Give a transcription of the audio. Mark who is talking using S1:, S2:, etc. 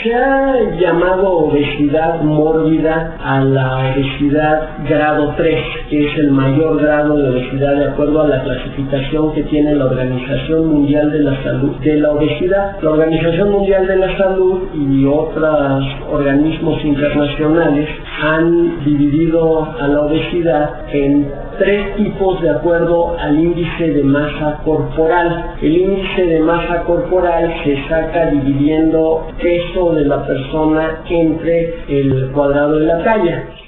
S1: Se ha llamado obesidad mórbida a la obesidad grado 3, que es el mayor grado de obesidad de acuerdo a la clasificación que tiene la Organización Mundial de la Salud de la obesidad. La Organización Mundial de la Salud y otros organismos internacionales han dividido a la obesidad en 3 tipos de acuerdo al índice de masa corporal. El índice de masa corporal se saca dividiendo peso de la persona entre el cuadrado de la talla.